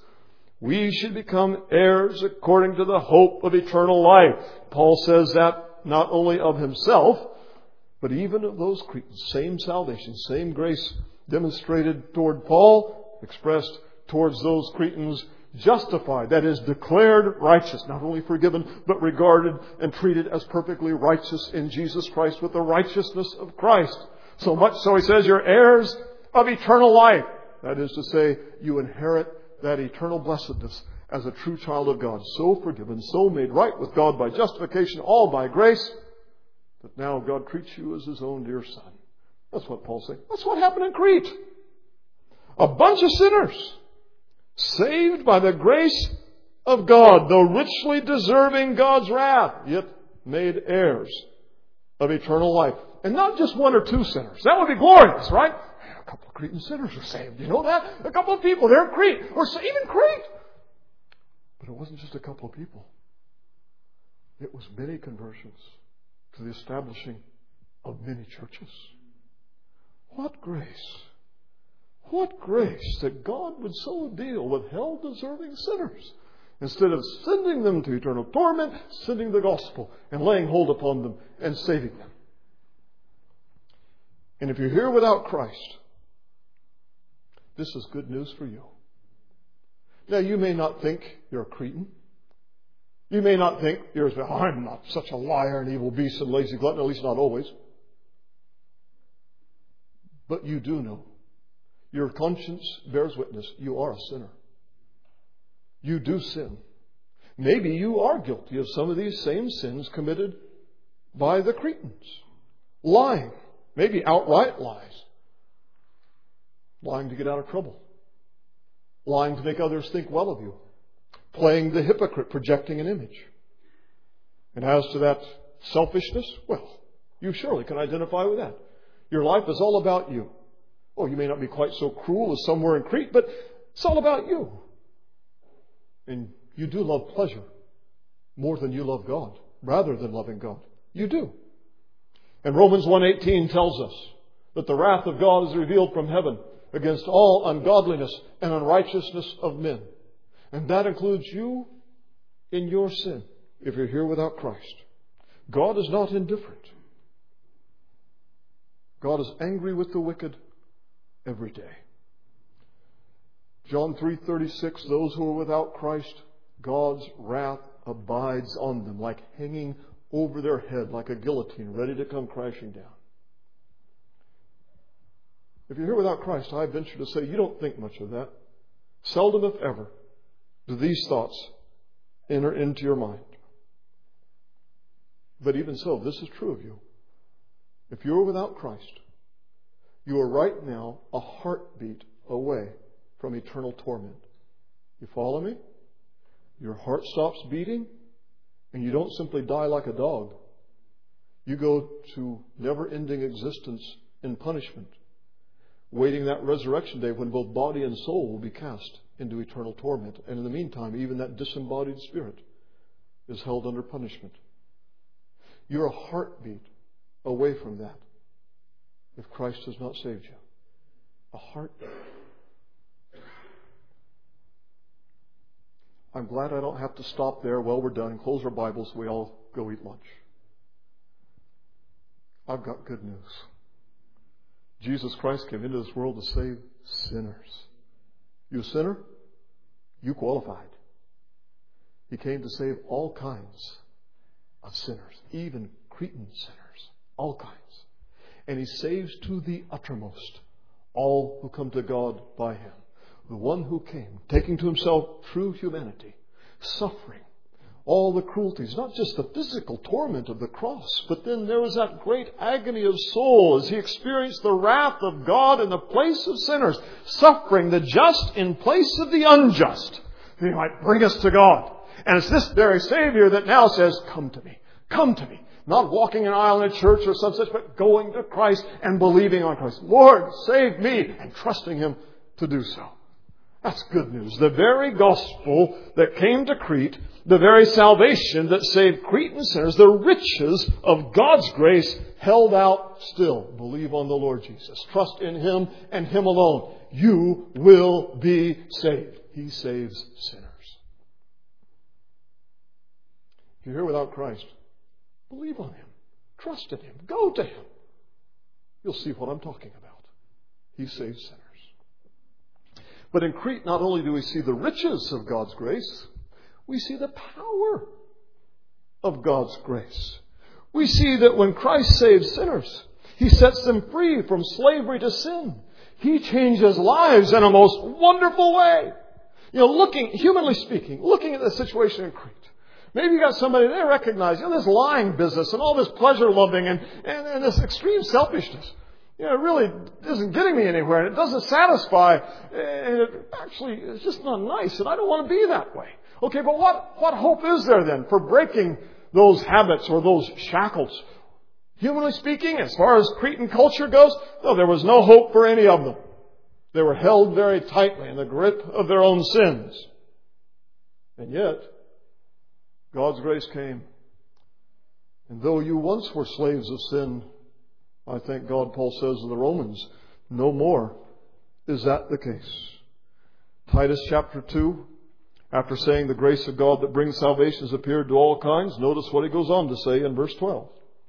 we should become heirs according to the hope of eternal life. Paul says that not only of himself, but even of those Cretans. Same salvation, same grace demonstrated toward Paul, expressed towards those Cretans, justified, that is, declared righteous, not only forgiven, but regarded and treated as perfectly righteous in Jesus Christ with the righteousness of Christ. So much so, he says, you're heirs of eternal life. That is to say, you inherit that eternal blessedness as a true child of God, so forgiven, so made right with God by justification, all by grace, that now God treats you as His own dear Son. That's what Paul's saying. That's what happened in Crete. A bunch of sinners saved by the grace of God, though richly deserving God's wrath, yet made heirs of eternal life. And not just one or two sinners. That would be glorious, right? A couple of Cretan sinners were saved. You know that? A couple of people there in Crete, or even Crete. But it wasn't just a couple of people. It was many conversions to the establishing of many churches. What grace! What grace that God would so deal with hell-deserving sinners. Instead of sending them to eternal torment, sending the gospel and laying hold upon them and saving them. And if you're here without Christ, this is good news for you. Now, you may not think you're a Cretan. You may not think I'm not such a liar and evil beast and lazy glutton, at least not always. But you do know. Your conscience bears witness. You are a sinner. You do sin. Maybe you are guilty of some of these same sins committed by the Cretans. Lying. Maybe outright lies. Lying to get out of trouble. Lying to make others think well of you. Playing the hypocrite, projecting an image. And as to that selfishness, well, you surely can identify with that. Your life is all about you. Oh, you may not be quite so cruel as somewhere in Crete, but it's all about you. And you do love pleasure more than you love God, rather than loving God. You do. And Romans 1:18 tells us that the wrath of God is revealed from heaven against all ungodliness and unrighteousness of men. And that includes you in your sin, if you're here without Christ. God is not indifferent. God is angry with the wicked every day. John 3:36, those who are without Christ, God's wrath abides on them, like hanging over their head, like a guillotine, ready to come crashing down. If you're here without Christ, I venture to say you don't think much of that. Seldom, if ever, do these thoughts enter into your mind. But even so, this is true of you. If you're without Christ, you are right now a heartbeat away from eternal torment. You follow me? Your heart stops beating, and you don't simply die like a dog. You go to never-ending existence in punishment, waiting that resurrection day when both body and soul will be cast into eternal torment. And in the meantime, even that disembodied spirit is held under punishment. You're a heartbeat away from that if Christ has not saved you. A heartbeat. I'm glad I don't have to stop there. Well, we're done. Close our Bibles. We all go eat lunch. I've got good news. Jesus Christ came into this world to save sinners. You a sinner? You qualified. He came to save all kinds of sinners, even Cretan sinners, all kinds. And He saves to the uttermost all who come to God by Him. The one who came, taking to Himself true humanity, suffering all the cruelties, not just the physical torment of the cross, but then there was that great agony of soul as He experienced the wrath of God in the place of sinners, suffering the just in place of the unjust, that He might bring us to God. And it's this very Savior that now says, come to me, come to me. Not walking an aisle in a church or some such, but going to Christ and believing on Christ. Lord, save me, and trusting Him to do so. That's good news. The very gospel that came to Crete, the very salvation that saved Cretan sinners, the riches of God's grace held out still. Believe on the Lord Jesus. Trust in Him and Him alone. You will be saved. He saves sinners. If you're here without Christ, believe on Him. Trust in Him. Go to Him. You'll see what I'm talking about. He saves sinners. But in Crete, not only do we see the riches of God's grace, we see the power of God's grace. We see that when Christ saves sinners, He sets them free from slavery to sin. He changes lives in a most wonderful way. Humanly speaking, looking at the situation in Crete. Maybe you got somebody, they recognize, this lying business and all this pleasure loving and this extreme selfishness. it really isn't getting me anywhere, and it doesn't satisfy, and it actually is just not nice, and I don't want to be that way. Okay, but what hope is there then for breaking those habits or those shackles? Humanly speaking, as far as Cretan culture goes, no, there was no hope for any of them. They were held very tightly in the grip of their own sins. And yet, God's grace came. And though you once were slaves of sin, I thank God, Paul says to the Romans, no more is that the case. Titus chapter 2, after saying the grace of God that brings salvation has appeared to all kinds, notice what he goes on to say in verse 12.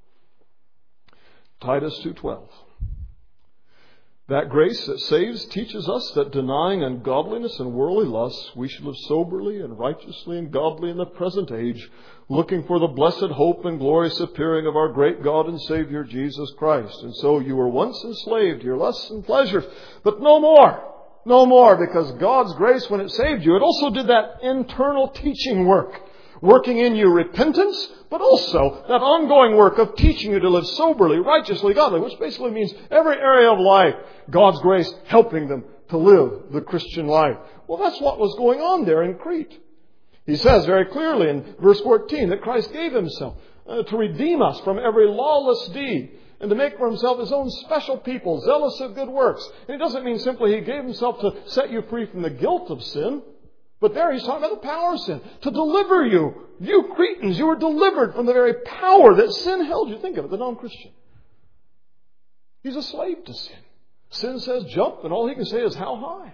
Titus 2:12. That grace that saves teaches us that denying ungodliness and worldly lusts, we should live soberly and righteously and godly in the present age, looking for the blessed hope and glorious appearing of our great God and Savior, Jesus Christ. And so you were once enslaved to your lusts and pleasures, but no more. No more, because God's grace, when it saved you, it also did that internal teaching work, working in you repentance, but also that ongoing work of teaching you to live soberly, righteously, godly, which basically means every area of life, God's grace helping them to live the Christian life. Well, that's what was going on there in Crete. He says very clearly in verse 14 that Christ gave Himself to redeem us from every lawless deed and to make for Himself His own special people, zealous of good works. And it doesn't mean simply He gave Himself to set you free from the guilt of sin, but there He's talking about the power of sin, to deliver you. You Cretans, you were delivered from the very power that sin held you. Think of it, the non-Christian. He's a slave to sin. Sin says jump, and all he can say is how high.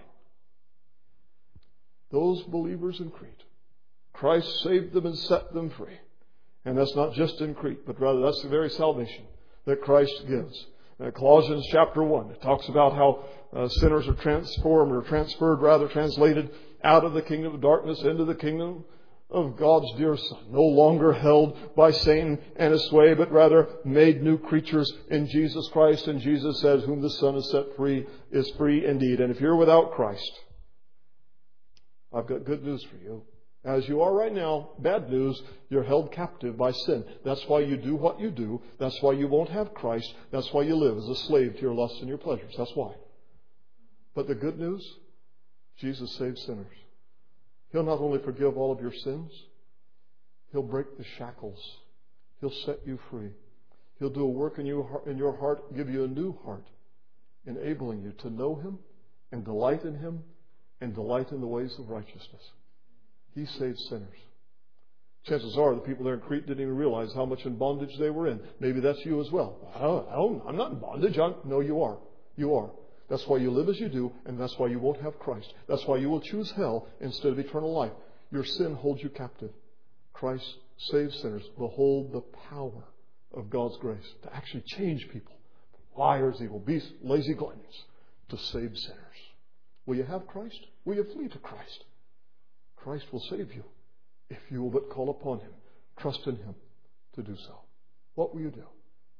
Those believers in Crete, Christ saved them and set them free. And that's not just in Crete, but rather that's the very salvation that Christ gives. Colossians chapter 1, it talks about how sinners are translated out of the kingdom of darkness into the kingdom of God's dear Son, no longer held by Satan and his sway, but rather made new creatures in Jesus Christ. And Jesus says, whom the Son has set free is free indeed. And if you're without Christ, I've got good news for you. As you are right now, bad news, you're held captive by sin. That's why you do what you do. That's why you won't have Christ. That's why you live as a slave to your lusts and your pleasures. That's why. But the good news, Jesus saves sinners. He'll not only forgive all of your sins, He'll break the shackles. He'll set you free. He'll do a work in your heart, give you a new heart, enabling you to know Him and delight in Him and delight in the ways of righteousness. He saves sinners. Chances are the people there in Crete didn't even realize how much in bondage they were in. Maybe that's you as well. I'm not in bondage. No, you are. You are. That's why you live as you do, and that's why you won't have Christ. That's why you will choose hell instead of eternal life. Your sin holds you captive. Christ saves sinners. Behold the power of God's grace to actually change people. Liars, evil beasts, lazy gluttons, to save sinners. Will you have Christ? Will you flee to Christ? Christ will save you if you will but call upon Him, trust in Him to do so. What will you do?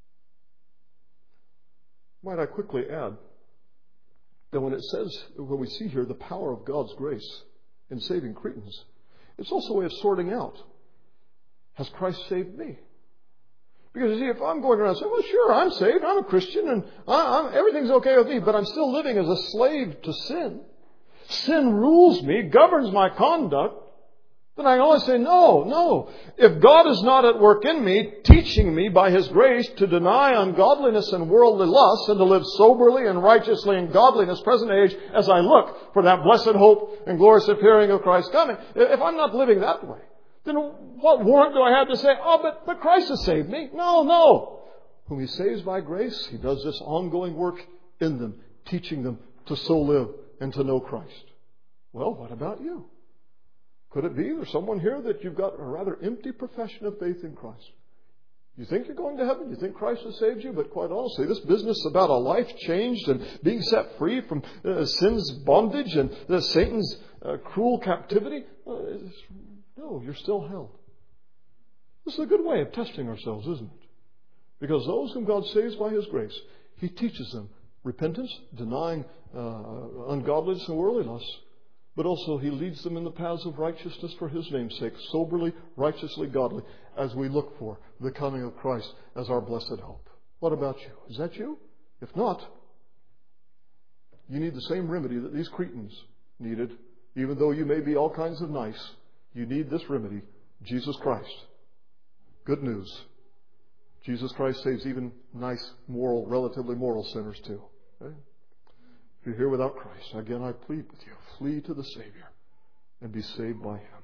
Might I quickly add that when we see here the power of God's grace in saving Cretans, it's also a way of sorting out, has Christ saved me? Because you see, if I'm going around saying, well, sure, I'm saved, I'm a Christian, and everything's okay with me, but I'm still living as a slave to sin. Sin rules me, governs my conduct. Then I always say, no. If God is not at work in me, teaching me by His grace to deny ungodliness and worldly lusts and to live soberly and righteously in godliness, present age, as I look for that blessed hope and glorious appearing of Christ coming, if I'm not living that way, then what warrant do I have to say, but Christ has saved me? No. Whom He saves by grace, He does this ongoing work in them, teaching them to so live and to know Christ. Well, what about you? Could it be there's someone here that you've got a rather empty profession of faith in Christ? You think you're going to heaven? You think Christ has saved you? But quite honestly, this business about a life changed and being set free from sin's bondage and Satan's cruel captivity, no, you're still held. This is a good way of testing ourselves, isn't it? Because those whom God saves by His grace, He teaches them repentance, denying ungodliness and worldly lusts, but also He leads them in the paths of righteousness for His name's sake, soberly, righteously, godly, as we look for the coming of Christ as our blessed hope. What about you? Is that you? If not, you need the same remedy that these Cretans needed. Even though you may be all kinds of nice, you need this remedy, Jesus Christ. Good news. Jesus Christ saves even nice, moral, relatively moral sinners too. Okay? If you're here without Christ, again I plead with you, flee to the Savior and be saved by Him.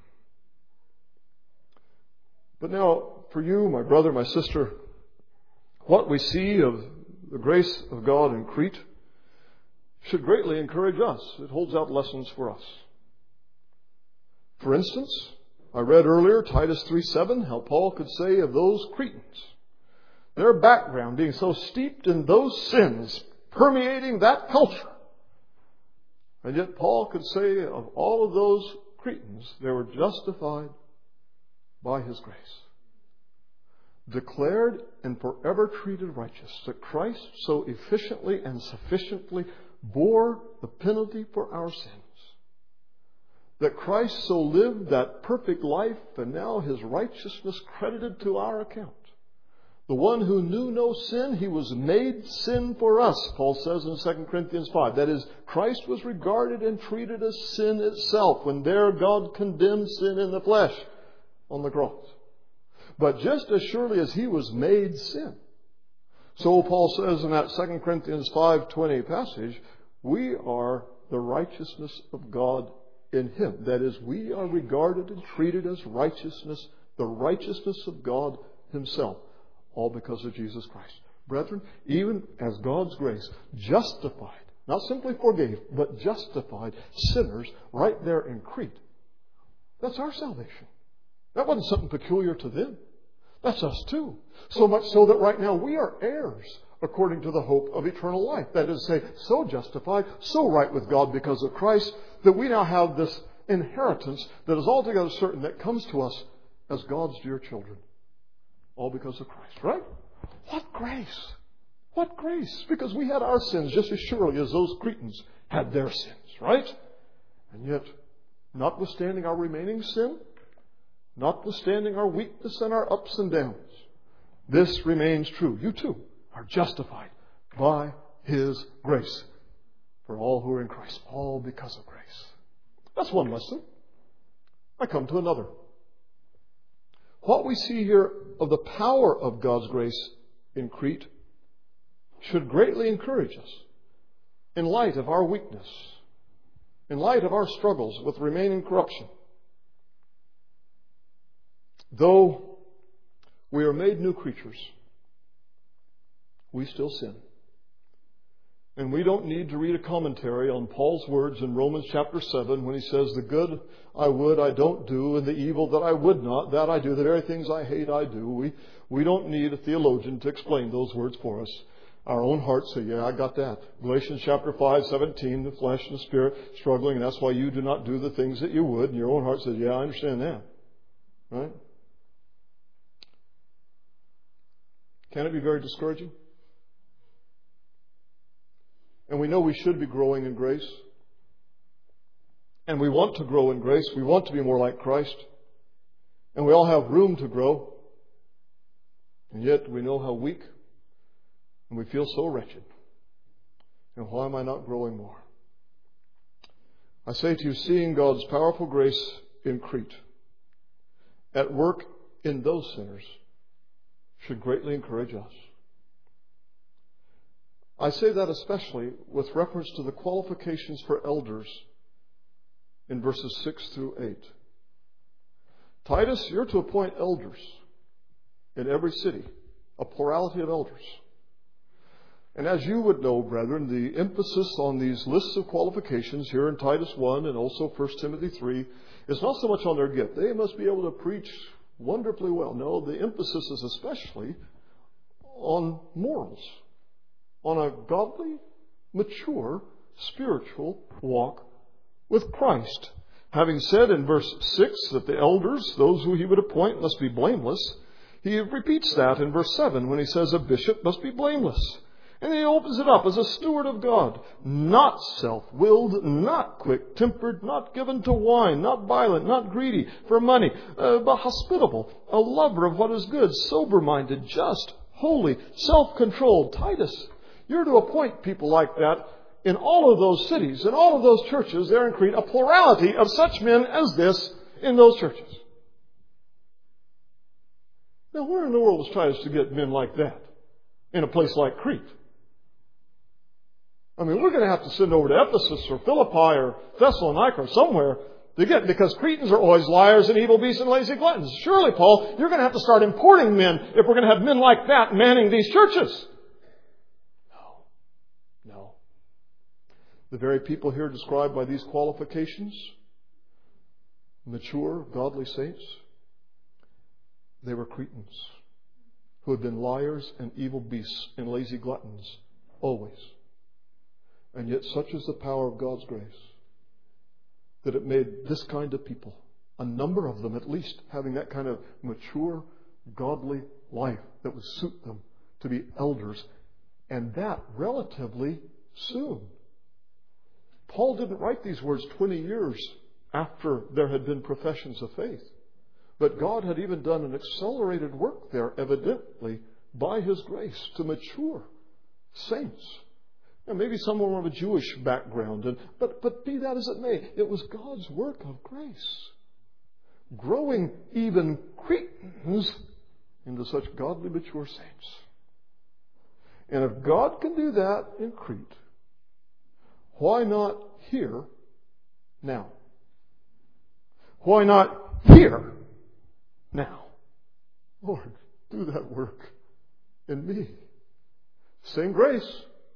But now, for you, my brother, my sister, what we see of the grace of God in Crete should greatly encourage us. It holds out lessons for us. For instance, I read earlier, Titus 3:7, how Paul could say of those Cretans, their background being so steeped in those sins, permeating that culture. And yet Paul could say of all of those Cretans, they were justified by His grace. Declared and forever treated righteous, that Christ so efficiently and sufficiently bore the penalty for our sins. That Christ so lived that perfect life and now His righteousness credited to our account. The one who knew no sin, He was made sin for us, Paul says in 2 Corinthians 5. That is, Christ was regarded and treated as sin itself when there God condemned sin in the flesh on the cross. But just as surely as He was made sin, so Paul says in that 2 Corinthians 5:20 passage, we are the righteousness of God in Him. That is, we are regarded and treated as righteousness, the righteousness of God Himself, all because of Jesus Christ. Brethren, even as God's grace justified, not simply forgave, but justified sinners right there in Crete, that's our salvation. That wasn't something peculiar to them. That's us too. So much so that right now we are heirs according to the hope of eternal life. That is to say, so justified, so right with God because of Christ, that we now have this inheritance that is altogether certain that comes to us as God's dear children. All because of Christ, right? What grace! What grace! Because we had our sins just as surely as those Cretans had their sins, right? And yet, notwithstanding our remaining sin, notwithstanding our weakness and our ups and downs, this remains true. You too are justified by His grace for all who are in Christ. All because of grace. That's one lesson. I come to another. What we see here of the power of God's grace in Crete should greatly encourage us in light of our weakness, in light of our struggles with remaining corruption. Though we are made new creatures, we still sin. And we don't need to read a commentary on Paul's words in Romans chapter 7 when he says, the good I would I don't do, and the evil that I would not, that I do. The very things I hate I do. We don't need a theologian to explain those words for us. Our own hearts say, yeah, I got that. Galatians chapter 5:17, the flesh and the spirit struggling, and that's why you do not do the things that you would. And your own heart says, yeah, I understand that. Right? Can it be very discouraging? And we know we should be growing in grace. And we want to grow in grace. We want to be more like Christ. And we all have room to grow. And yet we know how weak. And we feel so wretched. And why am I not growing more? I say to you, seeing God's powerful grace in Crete at work in those sinners should greatly encourage us. I say that especially with reference to the qualifications for elders in verses 6 through 8. Titus, you're to appoint elders in every city, a plurality of elders. And as you would know, brethren, the emphasis on these lists of qualifications here in Titus 1 and also 1 Timothy 3 is not so much on their gift. They must be able to preach wonderfully well. No, the emphasis is especially on morals, on a godly, mature, spiritual walk with Christ. Having said in verse 6 that the elders, those who he would appoint, must be blameless, he repeats that in verse 7 when he says a bishop must be blameless. And he opens it up as a steward of God, not self-willed, not quick-tempered, not given to wine, not violent, not greedy for money, but hospitable, a lover of what is good, sober-minded, just, holy, self-controlled. Titus, You're to appoint people like that in all of those cities, in all of those churches there in Crete, a plurality of such men as this in those churches. Now, where in the world is Titus to get men like that in a place like Crete? I mean, we're going to have to send over to Ephesus or Philippi or Thessalonica or somewhere to get, because Cretans are always liars and evil beasts and lazy gluttons. Surely, Paul, you're going to have to start importing men if we're going to have men like that manning these churches. No. The very people here described by these qualifications, mature, godly saints, they were Cretans who had been liars and evil beasts and lazy gluttons always. And yet such is the power of God's grace that it made this kind of people, a number of them at least, having that kind of mature, godly life that would suit them to be elders, and that relatively soon. Paul didn't write these words 20 years after there had been professions of faith. But God had even done an accelerated work there, evidently, by His grace to mature saints. Now, maybe some were of a Jewish background, but be that as it may, it was God's work of grace, growing even Cretans into such godly, mature saints. And if God can do that in Crete, why not here now? Why not here now? Lord, do that work in me. Same grace.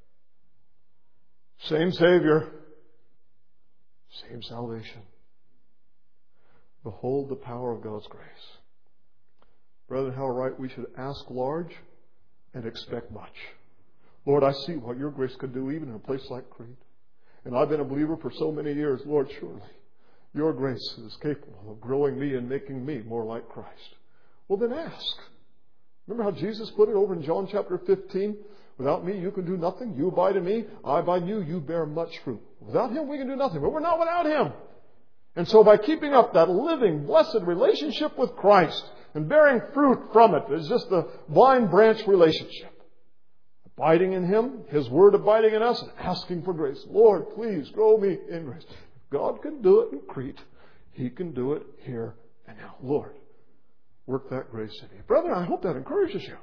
Same Savior. Same salvation. Behold the power of God's grace. Brethren, how right we should ask large and expect much. Lord, I see what your grace could do even in a place like Crete. And I've been a believer for so many years. Lord, surely your grace is capable of growing me and making me more like Christ. Well, then ask. Remember how Jesus put it over in John chapter 15? Without me, you can do nothing. You abide in me. I abide in you. You bear much fruit. Without Him, we can do nothing. But we're not without Him. And so by keeping up that living, blessed relationship with Christ and bearing fruit from it, it's just the vine-branch relationship. Abiding in Him, His Word abiding in us, and asking for grace. Lord, please grow me in grace. If God can do it in Crete, He can do it here and now. Lord, work that grace in me. Brethren, I hope that encourages you.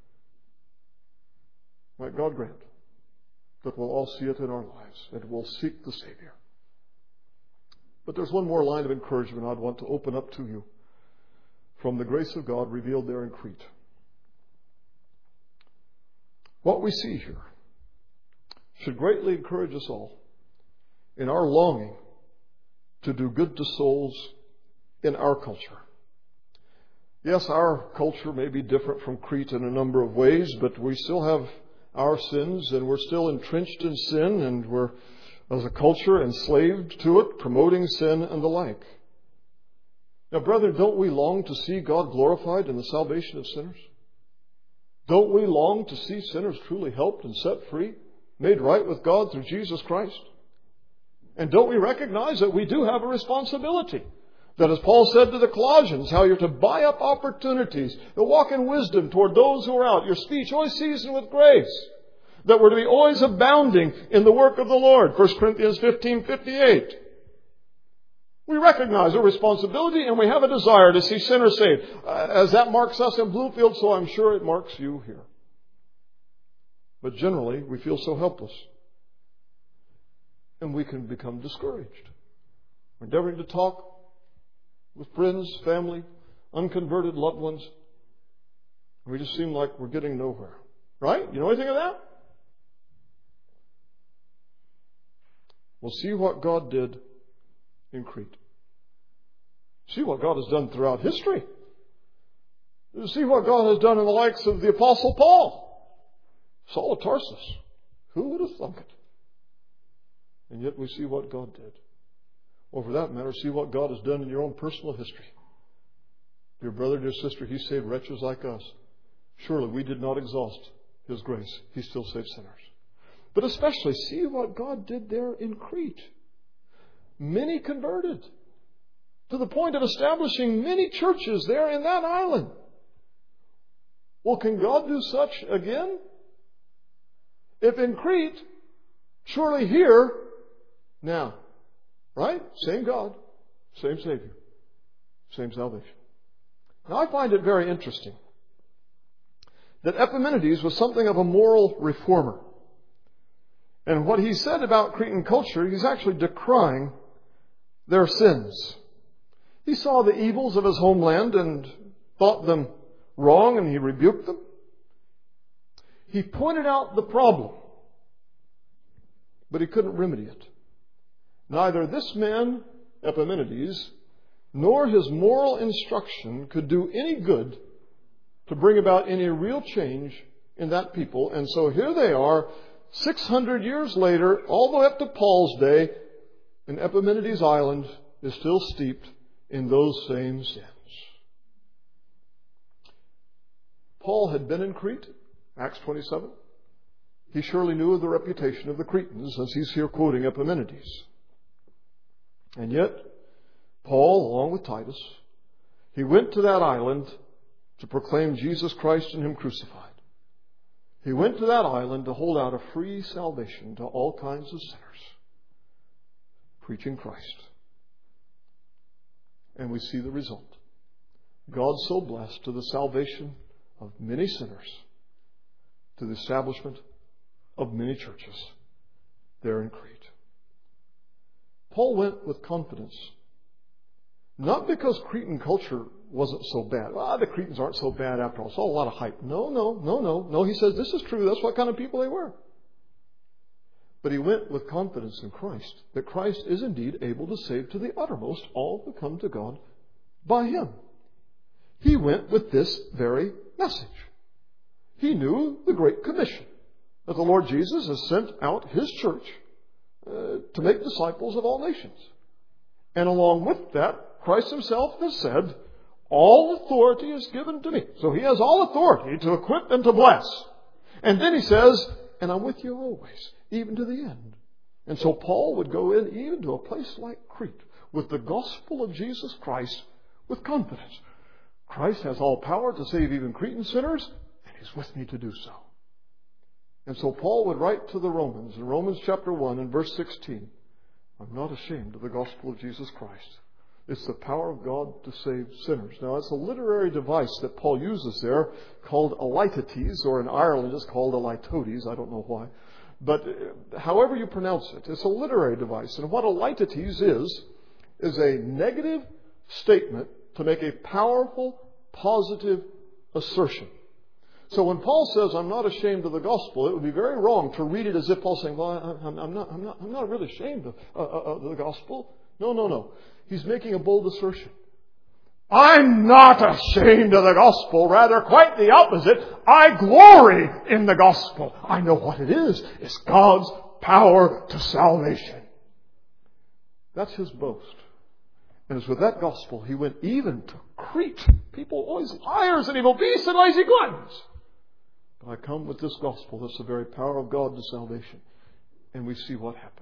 Might God grant that we'll all see it in our lives and we'll seek the Savior. But there's one more line of encouragement I'd want to open up to you from the grace of God revealed there in Crete. What we see here should greatly encourage us all in our longing to do good to souls in our culture. Yes, our culture may be different from Crete in a number of ways, but we still have our sins, and we're still entrenched in sin, and we're, as a culture, enslaved to it, promoting sin and the like. Now, brethren, don't we long to see God glorified in the salvation of sinners? Don't we long to see sinners truly helped and set free, made right with God through Jesus Christ? And don't we recognize that we do have a responsibility? That, as Paul said to the Colossians, how you're to buy up opportunities, to walk in wisdom toward those who are out, your speech always seasoned with grace, that we're to be always abounding in the work of the Lord, 1 Corinthians 15:58. We recognize our responsibility and we have a desire to see sinners saved. As that marks us in Bluefield, so I'm sure it marks you here. But generally, we feel so helpless. And we can become discouraged. We're endeavoring to talk with friends, family, unconverted loved ones. We just seem like we're getting nowhere. Right? You know anything of that? Well, see what God did in Crete. See what God has done throughout history. See what God has done in the likes of the Apostle Paul, Saul of Tarsus. Who would have thunk it? And yet we see what God did. Or for that matter, see what God has done in your own personal history. Dear brother, dear sister, He saved wretches like us. Surely we did not exhaust His grace. He still saves sinners. But especially see what God did there in Crete. Many converted to the point of establishing many churches there in that island. Well, can God do such again? If in Crete, surely here, now. Right? Same God, same Savior, same salvation. Now I find it very interesting that Epimenides was something of a moral reformer. And what he said about Cretan culture, he's actually decrying their sins. He saw the evils of his homeland and thought them wrong, and he rebuked them. He pointed out the problem, but he couldn't remedy it. Neither this man, Epimenides, nor his moral instruction could do any good to bring about any real change in that people. And so here they are, 600 years later, all the way up to Paul's day, and Epimenides Island is still steeped in those same sins. Paul had been in Crete, Acts 27. He surely knew of the reputation of the Cretans, as he's here quoting Epimenides. And yet, Paul, along with Titus, he went to that island to proclaim Jesus Christ and Him crucified. He went to that island to hold out a free salvation to all kinds of sinners, preaching Christ. And we see the result. God so blessed to the salvation of many sinners, to the establishment of many churches there in Crete. Paul went with confidence. Not because Cretan culture wasn't so bad. The Cretans aren't so bad after all. It's all a lot of hype. No. He says this is true. That's what kind of people they were. But he went with confidence in Christ, that Christ is indeed able to save to the uttermost all who come to God by Him. He went with this very message. He knew the Great Commission, that the Lord Jesus has sent out His church to make disciples of all nations. And along with that, Christ Himself has said, all authority is given to me. So He has all authority to equip and to bless. And then He says, and I'm with you always, even to the end. And so Paul would go in even to a place like Crete with the gospel of Jesus Christ with confidence. Christ has all power to save even Cretan sinners, and He's with me to do so. And so Paul would write to the Romans in Romans chapter 1 and verse 16, I'm not ashamed of the gospel of Jesus Christ. It's the power of God to save sinners. Now, it's a literary device that Paul uses there called elitotes, or in Ireland it's called elitotes. I don't know why. But however you pronounce it, it's a literary device. And what elitotes is a negative statement to make a powerful, positive assertion. So when Paul says, I'm not ashamed of the gospel, it would be very wrong to read it as if Paul's saying, well, I'm not really ashamed of the gospel. No. He's making a bold assertion. I'm not ashamed of the gospel. Rather, quite the opposite. I glory in the gospel. I know what it is. It's God's power to salvation. That's his boast. And it's with that gospel he went even to Crete. People always liars and evil beasts and lazy gluttons. But I come with this gospel that's the very power of God to salvation. And we see what happened.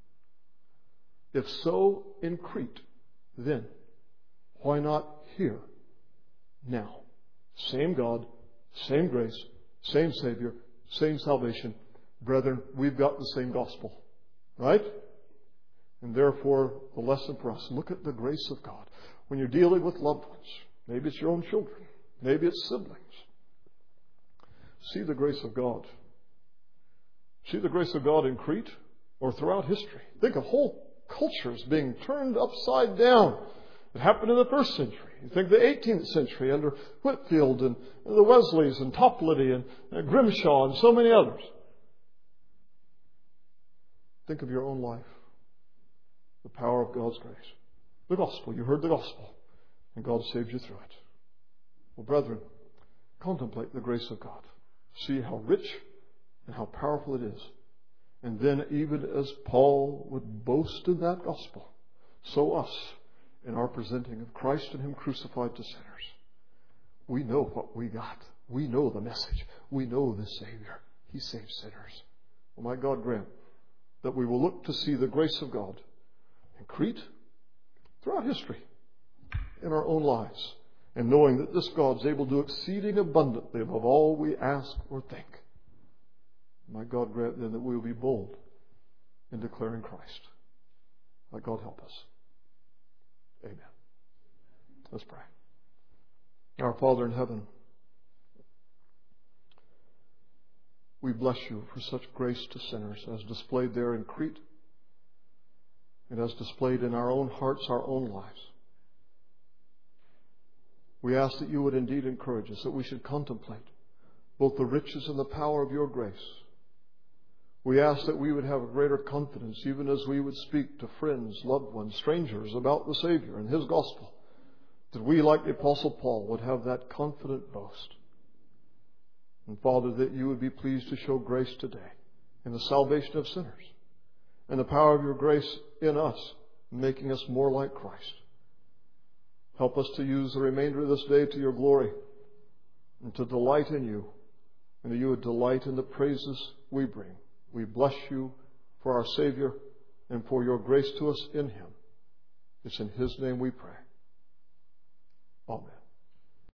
If so in Crete, then why not here, now? Same God, same grace, same Savior, same salvation. Brethren, we've got the same gospel. Right? And therefore, the lesson for us, look at the grace of God. When you're dealing with loved ones, maybe it's your own children, maybe it's siblings, see the grace of God. See the grace of God in Crete or throughout history. Think of whole cultures being turned upside down. It happened in the first century. You think the 18th century under Whitefield and the Wesleys and Toplady and Grimshaw and so many others. Think of your own life. The power of God's grace. The gospel. You heard the gospel. And God saved you through it. Well, brethren, contemplate the grace of God. See how rich and how powerful it is. And then even as Paul would boast in that gospel, so us in our presenting of Christ and Him crucified to sinners. We know what we got. We know the message. We know the Savior. He saves sinners. Well, my God grant that we will look to see the grace of God in Crete, throughout history, in our own lives, and knowing that this God is able to do exceeding abundantly above all we ask or think. My God, grant then that we will be bold in declaring Christ. Let God help us. Amen. Let's pray. Our Father in heaven, we bless you for such grace to sinners as displayed there in Crete and as displayed in our own hearts, our own lives. We ask that you would indeed encourage us, that we should contemplate both the riches and the power of your grace. We ask that we would have a greater confidence even as we would speak to friends, loved ones, strangers about the Savior and His gospel, that we, like the Apostle Paul, would have that confident boast. And Father, that you would be pleased to show grace today in the salvation of sinners and the power of your grace in us, making us more like Christ. Help us to use the remainder of this day to your glory and to delight in you, and that you would delight in the praises we bring. We bless you for our Savior and for your grace to us in Him. It's in His name we pray. Amen.